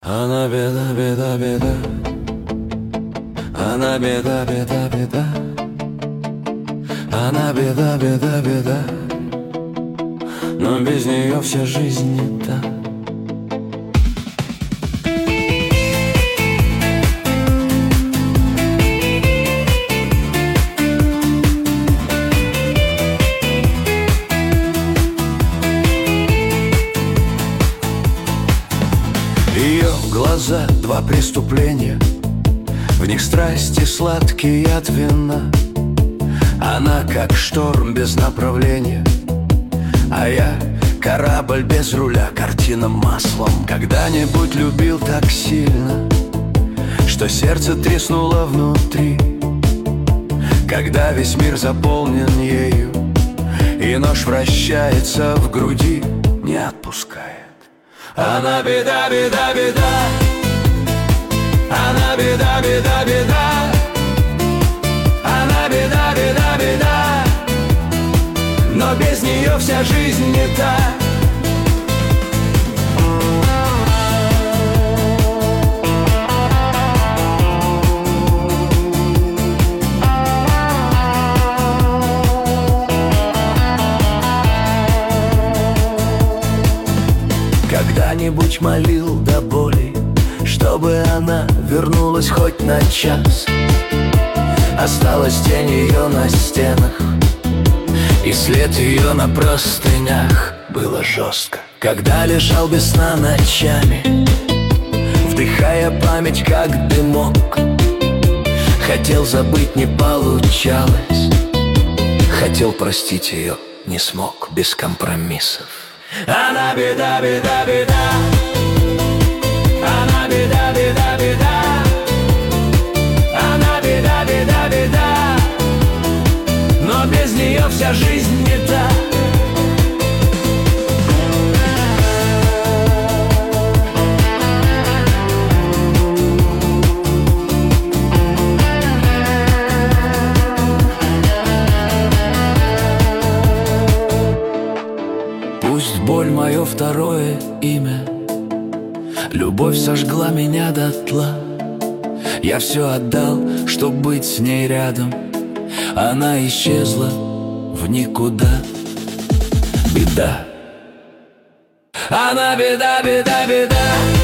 Она беда, беда, беда. Она беда, беда, беда. Она беда, беда, беда. Но без нее вся жизнь не та. Ее глаза — два преступления, в них страсти сладкий яд вина. Она как шторм без направления, а я корабль без руля, картина маслом. Когда-нибудь любил так сильно, что сердце треснуло внутри. Когда весь мир заполнен ею, и нож вращается в груди, не отпускает. Она беда, беда, беда. Она беда, беда, беда. Она беда, беда, беда. Но без нее вся жизнь не та. Когда-нибудь молил до боли, чтобы она вернулась хоть на час. Осталась тень ее на стенах, и след ее на простынях. Было жестко, когда лежал без сна ночами, вдыхая память как дымок. Хотел забыть, не получалось. Хотел простить ее, не смог, без компромиссов. Она беда, беда, беда. Она беда, беда, беда. Она беда, беда, беда. Но без нее вся жизнь не та. Пусть боль — мое второе имя, любовь сожгла меня дотла. Я все отдал, чтоб быть с ней рядом. Она исчезла в никуда. Беда. Она беда, беда, беда.